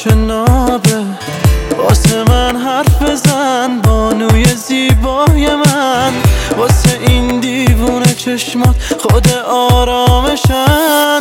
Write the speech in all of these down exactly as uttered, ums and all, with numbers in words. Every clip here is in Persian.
چه نابه، واسه من حرف بزن بانوی زیبای من. واسه این دیوونه چشمات خود آرامشن.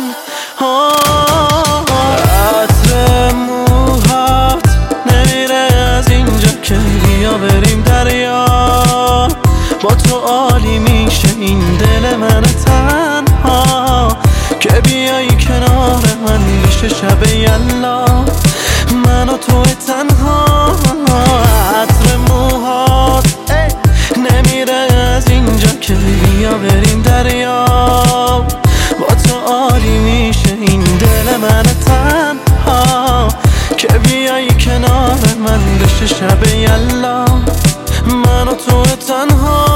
عطر موهات نمیره از اینجا که بیا بریم دریا. با تو عالی میشه این دل من تنها، که بیایی کنار من میشه شب یلا من و تو تنها. عطر موهات نمیره از اینجا که بیا بریم دریا. با تو عالی میشه این دل من تنها، که بیایی کنار من بشه شب یلا من و تو تنها.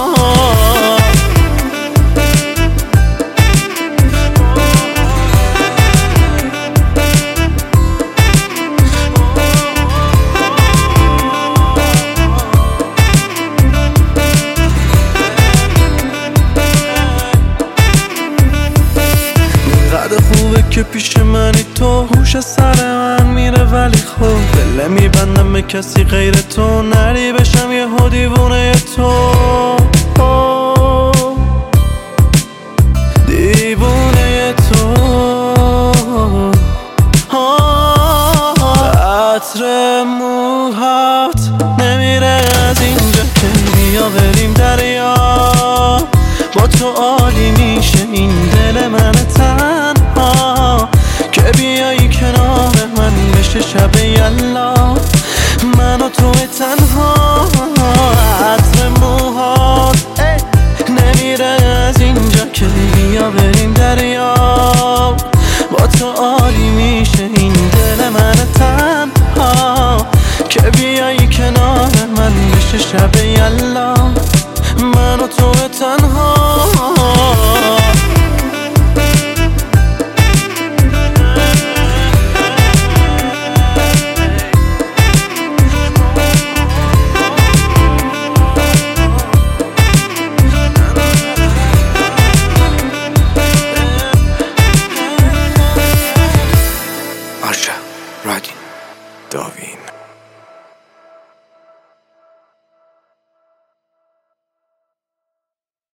خوبه که پیش منی تو، هوش سر من میره ولی خوب دل میبندم به کسی غیر تو. نری بشم یه ها دیوونه تو، دیوونه تو. عطر موهات نمیره از اینجا که بیا بریم دریا. با تو عالی میشه این دل من تنها، که بیایی کنار من بشه شب یلا من و تو تنها. عطر موهات نمیره از اینجا که بیا بریم دریا. با تو عالی میشه این دل من تنها، که بیایی کنار من بشه شب یلا من و تو تنها. Asha Radin Davin.